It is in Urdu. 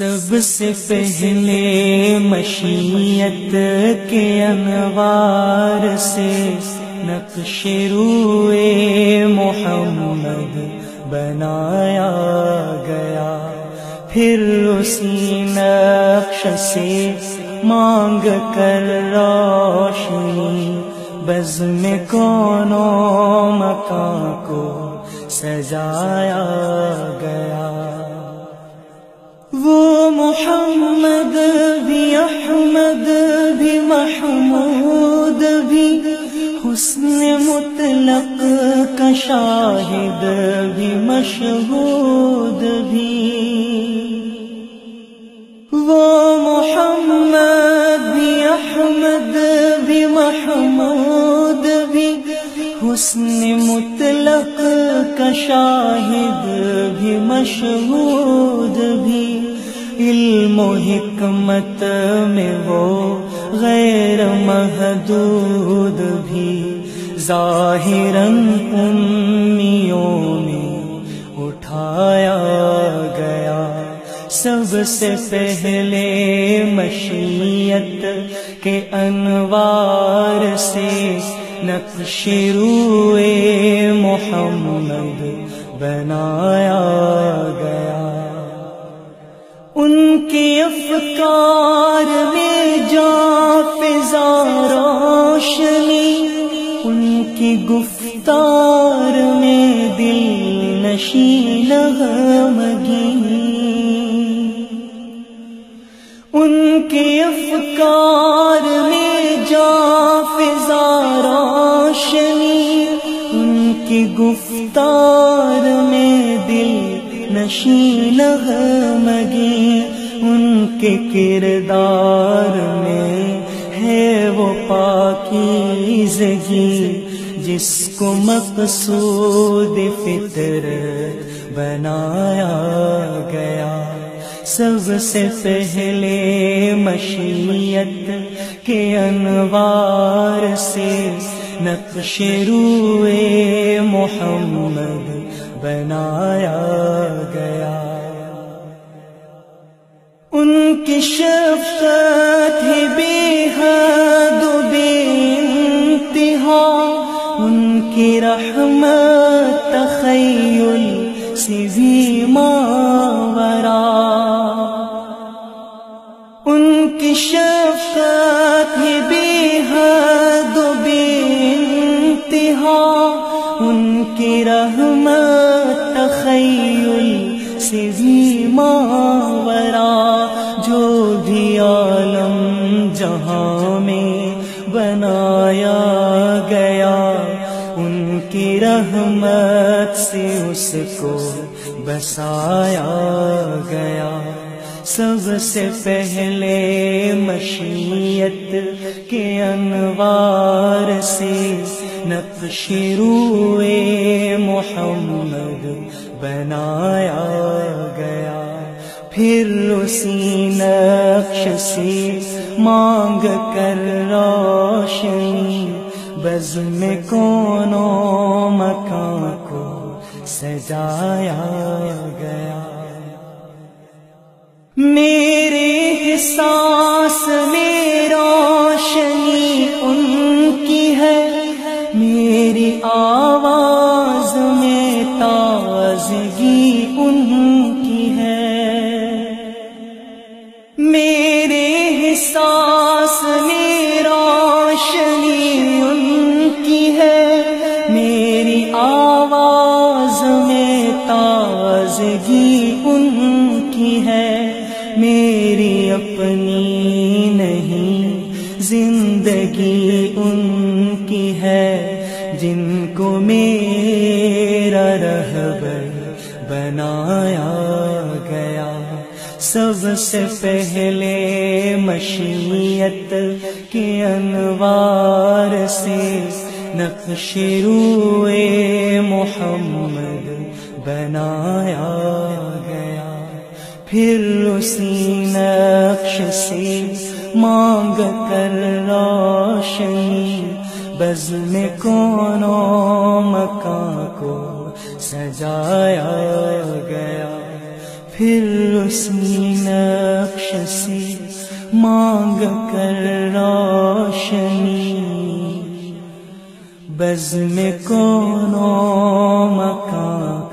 سب سے پہلے مشیت کے انوار سے نقش روئے محمد بنایا گیا، پھر اسی نقش سے مانگ کر روشنی بزم کون و مکان کو سجایا گیا۔ وہ محمد بھی احمد بھی محمود بھی، حسن مطلق کا شاہد بھی مشہود بھی۔ وہ محمد بھی احمد بھی محمود بھی، حسن مطلق کا شاہد بھی مشہود بھی۔ علم و حکمت میں وہ غیر محدود بھی، ظاہراً امیوں میں اٹھایا گیا۔ سب سے پہلے مشیت کے انوار سے نقش روئے محمد بنایا گیا۔ ان کی افکار میں جاں فضا روشنی، ان کی گفتار میں دل نشین غمگی، ان کی افکار میں جاں فضا روشنی، ان کی گفتار میں دل نشین غمگی، ان کے کردار میں ہے وہ پاکیزگی جس کو مقصود فطرت بنایا گیا۔ سب سے پہلے مشیت کے انوار سے نقش روئے محمد بنایا گیا۔ ان کی شفقت ہے بے حد و بے انتہا، ان کی رحمت تخیل سے بھی ماورا، ان کی شفقت ہے بے حد و بے انتہا، ان کی رحمت تخیل سے بھی ماورا۔ جو بھی عالم جہاں میں بنایا گیا، ان کی رحمت سے اس کو بسایا گیا۔ سب سے پہلے مشیت کے انوار سے نقش روئے محمد بنایا گیا، پھر اسی نقش سے مانگ کر روشنی بزم کون و مکان کو سجایا گیا۔ میرے احساس میں روشنی ان کی ہے، میری آواز میں تازگی ان کی ہے، میرے احساس میں روشنی ان کی ہے، میری آواز میں تازگی ان کی ہے۔ میری اپنی نہیں زندگی ان کی ہے، جن کو میرا رہبر بنایا گیا۔ سب سے پہلے مشیت کے انوار سے نقش روئے محمد بنایا گیا، پھر اسی نقش سے مانگ کر روشنی بزم کون و مکان کو سجایا گیا۔ پھر اسی نقش سے مانگ کر روشنی، بزم کون و مکان